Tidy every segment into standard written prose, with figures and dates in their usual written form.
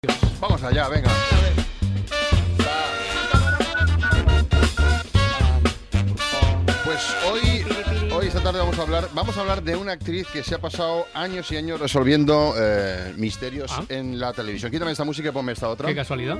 Vamos allá, venga. Pues hoy esta tarde vamos a hablar de una actriz que se ha pasado años y años resolviendo misterios en la televisión. Quítame esta música y ponme esta otra. Qué casualidad.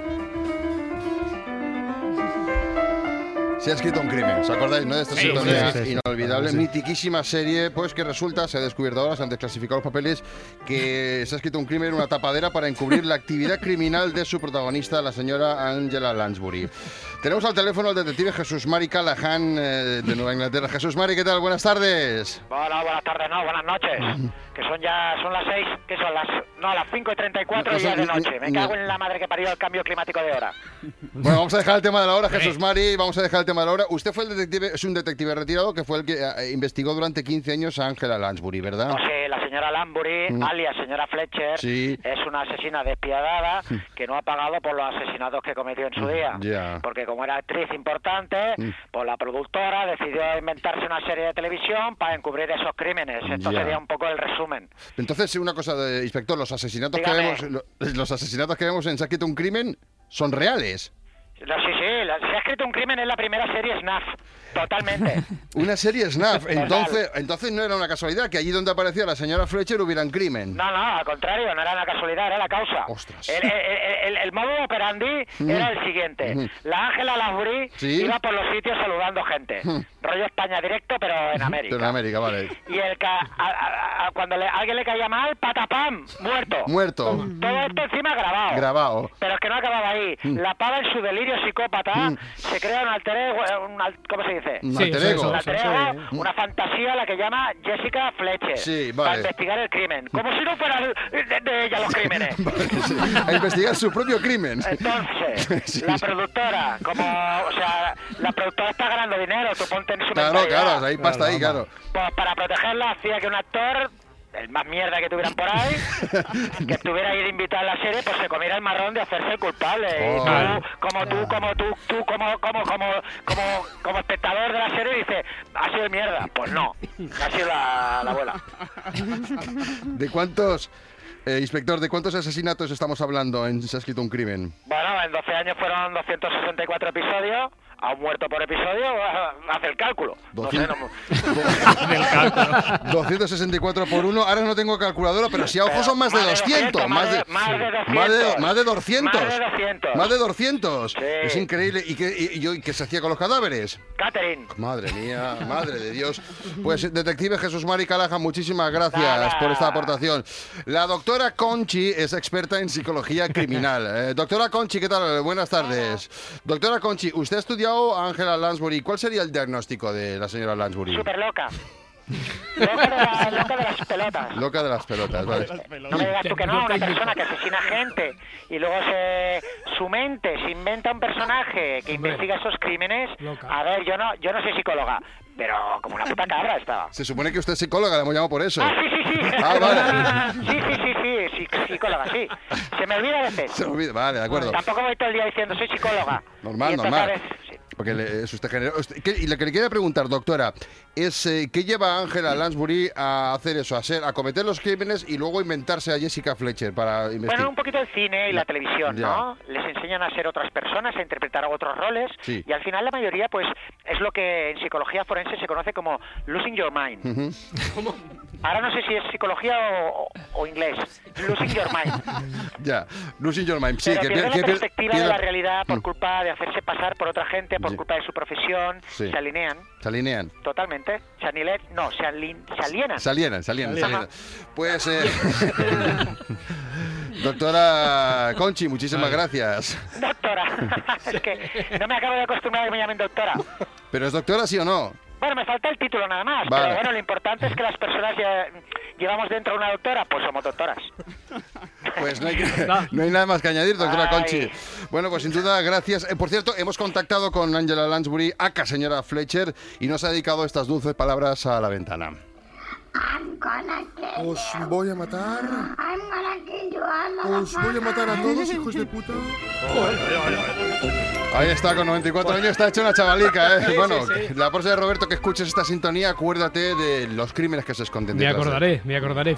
Se ha escrito un crimen, ¿os acordáis, no? De esta sintonía inolvidable, Sí. mitiquísima serie, pues que resulta, se ha descubierto ahora, se han desclasificado los papeles, que se ha escrito un crimen, una tapadera para encubrir la actividad criminal de su protagonista, la señora Angela Lansbury. Tenemos al teléfono al detective Jesús Mari Callahan de Nueva Inglaterra. Jesús Mari, ¿qué tal? Buenas tardes. Hola, buenas tardes, no, buenas noches. Que son las 6, que son las 5:34 y ya de noche. Me cago en la madre que parió el cambio climático de hora. Bueno, vamos a dejar el tema de la hora, Jesús Mari, vamos a dejar el tema de la hora. Usted fue el detective, es un detective retirado que fue el que investigó durante 15 años a Angela Lansbury, ¿verdad? No sé, la señora Lansbury, alias señora Fletcher, Sí. es una asesina despiadada que no ha pagado por los asesinatos que cometió en su día. Ya. Porque como era actriz importante, pues la productora decidió inventarse una serie de televisión para encubrir esos crímenes. Esto Ya. sería un poco el resumen. Entonces, una cosa, inspector, los asesinatos Dígame. los asesinatos que vemos en Se ha escrito un crimen son reales. No, sí, se ha escrito un crimen en la primera serie Snuff, totalmente. Una serie Snuff. Entonces no era una casualidad que allí donde aparecía la señora Fletcher hubiera un crimen. No, al contrario, no era la casualidad, era la causa. Ostras. El modo operandi era el siguiente. La Ángela Lansbury Sí. iba por los sitios saludando gente. Rollo España directo, pero en América. En América, vale. Y cuando alguien le caía mal, patapam, muerto. Muerto. Todo esto encima grabado. Grabado. Pero es que no acababa ahí. La pava en su delirio psicópata se crea un alter ego, ¿cómo se dice? Un Sí, alter eso, ego. Un alter ego, sí. una fantasía a la que llama Jessica Fletcher. Sí, Para vale. investigar el crimen. Como si no fuera de ella los crímenes. Sí, a investigar su propio crimen. Entonces, Sí. la productora, la productora está ganando dinero, tú ponte en su Claro, mentalidad. claro, hay pasta ahí, claro. Pues para protegerla hacía que un actor, el más mierda que tuvieran por ahí, que estuviera ahí de invitado a la serie, pues se comiera el marrón de hacerse el culpable. Oh. Y tú, como espectador de la serie, dices, ha sido mierda. Pues no, ha sido la abuela. ¿De cuántos, inspector, de cuántos asesinatos estamos hablando en Se ha escrito un crimen? Bueno, en 12 años fueron 264 episodios. A un muerto por episodio, hace el cálculo. No sé, 264 por 1. Ahora no tengo calculadora, pero si a ojo son más de 200. Más de 200. Más de 200. Más de 200. Más de 200. Sí. Es increíble. ¿Y qué se hacía con los cadáveres? Catherine. Madre mía, madre de Dios. Pues, detective Jesús Mari Callahan, muchísimas gracias Nada. por esta aportación. La doctora Conchi es experta en psicología criminal. Doctora Conchi, ¿qué tal? Buenas tardes. Doctora Conchi, usted ha estudiado a Angela Lansbury. ¿Cuál sería el diagnóstico de la señora Lansbury? Súper loca. Loca de las pelotas. Loca de las pelotas, vale. No me digas tú que no, una persona que asesina gente y luego su mente se inventa un personaje que investiga esos crímenes. Loca. A ver, yo no soy psicóloga, pero como una puta cabra estaba. Se supone que usted es psicóloga, la hemos llamado por eso. Ah, sí. Ah, vale. Sí, psicóloga, sí. Se me olvida a veces. Se me olvida. Vale, de acuerdo. Tampoco voy todo el día diciendo soy psicóloga. Normal, Y entonces, normal. a ver, sí. Porque es usted generoso. Y lo que le quería preguntar, doctora, es ¿qué lleva a Angela Lansbury a hacer eso, a cometer los crímenes y luego inventarse a Jessica Fletcher para investigar? Bueno, un poquito el cine y la televisión, Ya. ¿no? Les enseñan a ser otras personas, a interpretar otros roles, Sí. y al final la mayoría, pues, es lo que en psicología forense se conoce como losing your mind. Ahora no sé si es psicología o inglés. Losing your mind. Ya, losing your mind. Sí, Pero pierde la perspectiva de pierde- la realidad por culpa de hacerse pasar por otra gente, por Sí. culpa de su profesión. Sí. Se alinean Se alinean. totalmente. Se alienan. Se alienan. Pues, doctora Conchi, muchísimas gracias. Doctora. Es que no me acabo de acostumbrar a que me llamen doctora. ¿Pero es doctora, sí o no? Bueno, me falta el título nada más, Vale. pero bueno, lo importante es que las personas llevamos dentro una doctora, pues somos doctoras. Pues no hay nada más que añadir, doctora Ay. Conchi. Bueno, pues sin duda, gracias. Por cierto, hemos contactado con Angela Lansbury, aka señora Fletcher, y nos ha dedicado estas dulces palabras a la ventana. I'm gonna kill Os voy a matar. I'm gonna kill you. I'm Os voy a matar a todos, hijos de puta. Ahí está, con 94 años está hecho una chavalica, ¿eh? Bueno, la próxima, Roberto, que escuches esta sintonía, acuérdate de los crímenes que se esconden Me detrás de- acordaré.